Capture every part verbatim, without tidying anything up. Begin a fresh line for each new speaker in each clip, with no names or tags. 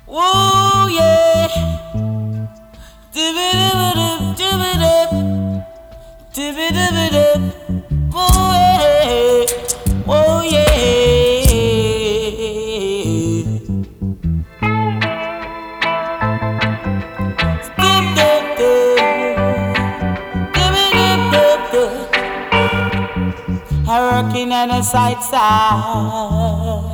Woo, yeah. Dibba-dibba-dib, dibba-dib. Dibba-dibba-dib. Woo, yeah. Woo, yeah. Dib-dib-dib. I'm working on a side side.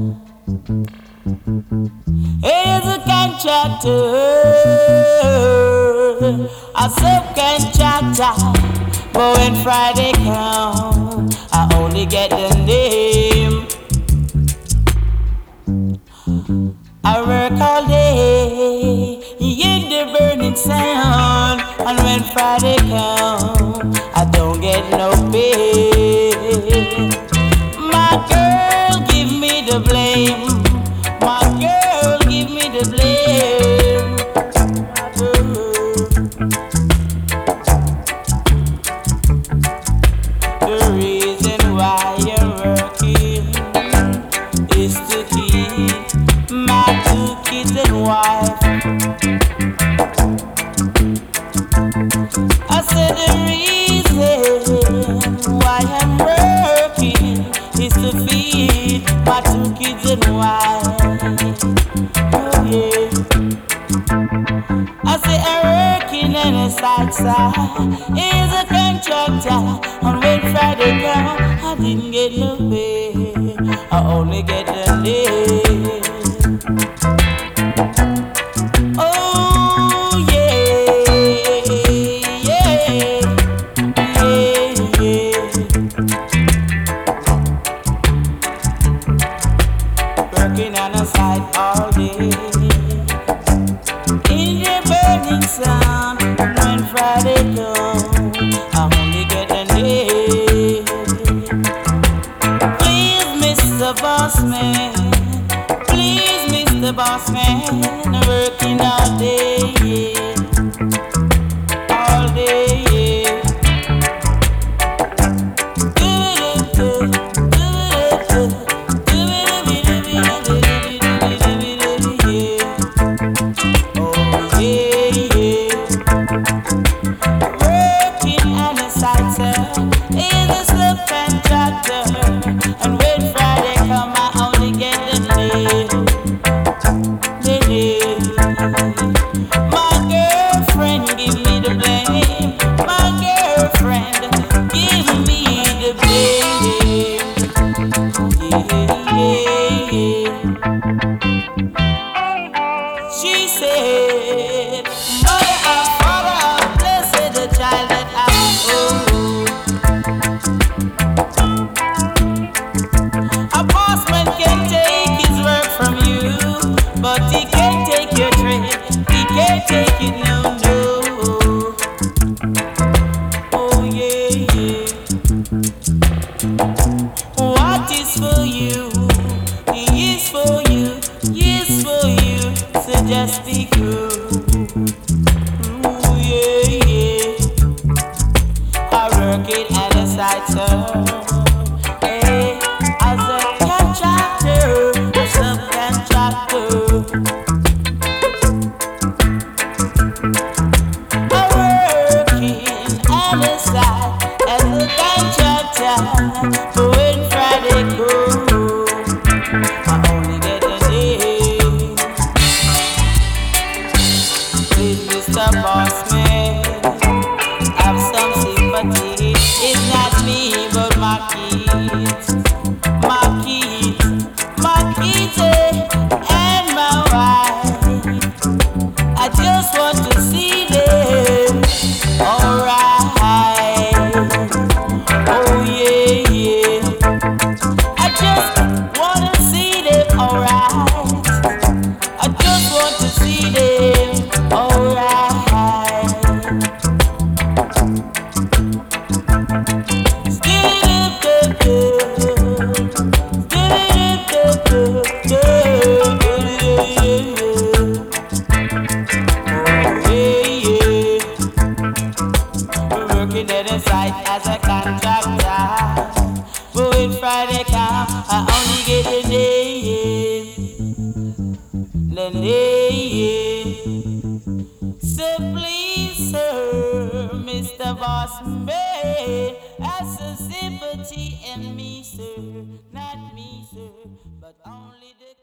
He's a contractor, a subcontractor. But when Friday comes, I only get the name. I work all day in the burning sun, and when Friday comes, I don't get no pay. My girl, give me the blame. My girl, give me the blame. The reason why you're working is to keep my two kids and wife. I said the reason why I'm working is to feed my two kids and wife. Oh yeah. I say I'm working on a side side. He's a contractor, and when Friday come, I didn't get no pay. I only get the day. Oh yeah, yeah, yeah, yeah. Working on a side all day in the burning sun. When Friday comes, I only get a day. Please, Mister Bossman, please, Mister Bossman, working all day, yeah. All day, yeah. Do it, do it, do it, do it, do it, do it, do it, yeah. Oh yeah, yeah. Working on a side side is a subcontractor, and when Friday come, I only get the day. The day. My girlfriend give me the blame. My girlfriend give me the blame. Yeah, yeah, yeah. She said, Mother of Father of blessed the child that I own. A bossman can take his work from you, but he can't take your trade. He can't take it, no, no. Oh yeah, yeah. What is for you, he is for you, he is for you. So just be cool. Ooh, yeah, yeah. I work it at a side, sir. Hey, as a contractor, a subcontractor. I'm working on the side as a contractor. But when Friday comes, I only get a day. Please, Mister Bossman, have some sympathy. It's not me, but my kids, my kids, my kids, eh, and my wife. I just want to see them alright. Oh yeah, yeah. I just wanna see them alright. I just want to see them alright. Working at a site as a contractor, but when Friday come, I only get a day. So please, sir, Mister Boss Man, have some sympathy in me, sir. Not me, sir, but only the